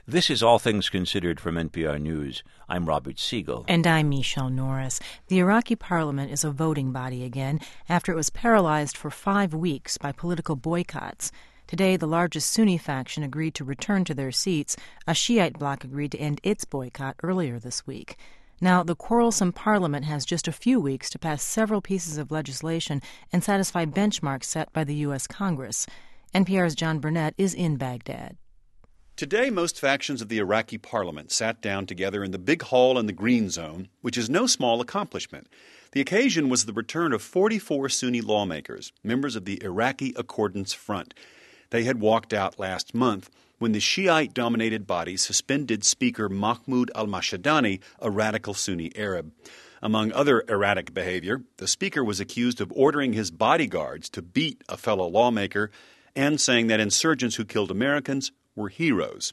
This is All Things Considered from NPR News. I'm Robert Siegel. And I'm Michelle Norris. The Iraqi parliament is a voting body again after it was paralyzed for 5 weeks by political boycotts. Today, the largest Sunni faction agreed to return to their seats. A Shiite bloc agreed to end its boycott earlier this week. Now, the quarrelsome parliament has just a few weeks to pass several pieces of legislation and satisfy benchmarks set by the U.S. Congress. NPR's John Burnett is in Baghdad. Today, most factions of the Iraqi parliament sat down together in the big hall in the Green Zone, which is no small accomplishment. The occasion was the return of 44 Sunni lawmakers, members of the Iraqi Accordance Front. They had walked out last month when the Shiite-dominated body suspended Speaker Mahmoud al-Mashadani, a radical Sunni Arab. Among other erratic behavior, the speaker was accused of ordering his bodyguards to beat a fellow lawmaker and saying that insurgents who killed Americans were heroes.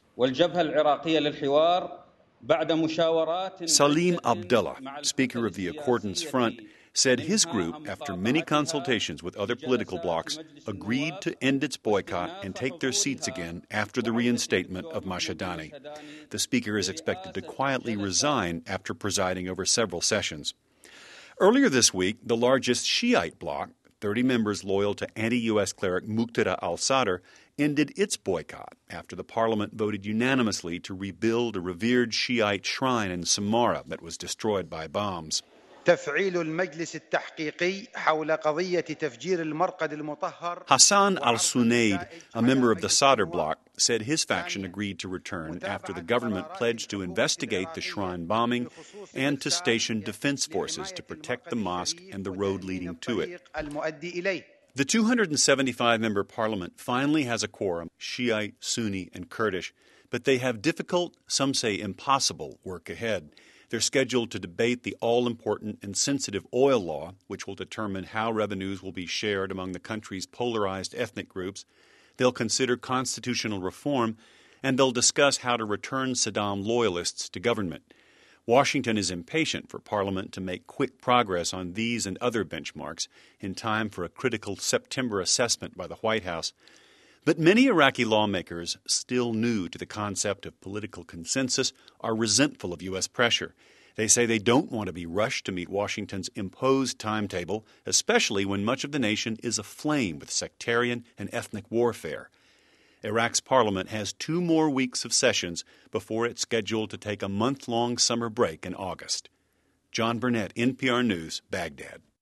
Salim Abdullah, Speaker of the Accordance Front, said his group, after many consultations with other political blocs, agreed to end its boycott and take their seats again after the reinstatement of Mashadani. The speaker is expected to quietly resign after presiding over several sessions. Earlier this week, the largest Shiite bloc, 30 members loyal to anti-U.S. cleric Muqtada al-Sadr, ended its boycott after the parliament voted unanimously to rebuild a revered Shiite shrine in Samarra that was destroyed by bombs. Hassan al-Sunaid, a member of the Sadr bloc, said his faction agreed to return after the government pledged to investigate the shrine bombing and to station defense forces to protect the mosque and the road leading to it. The 275-member parliament finally has a quorum, Shiite, Sunni, and Kurdish, but they have difficult, some say impossible, work ahead. They're scheduled to debate the all-important and sensitive oil law, which will determine how revenues will be shared among the country's polarized ethnic groups. They'll consider constitutional reform, and they'll discuss how to return Saddam loyalists to government. Washington is impatient for Parliament to make quick progress on these and other benchmarks in time for a critical September assessment by the White House. But many Iraqi lawmakers, still new to the concept of political consensus, are resentful of U.S. pressure. They say they don't want to be rushed to meet Washington's imposed timetable, especially when much of the nation is aflame with sectarian and ethnic warfare. Iraq's parliament has 2 more weeks of sessions before it's scheduled to take a month-long summer break in August. John Burnett, NPR News, Baghdad.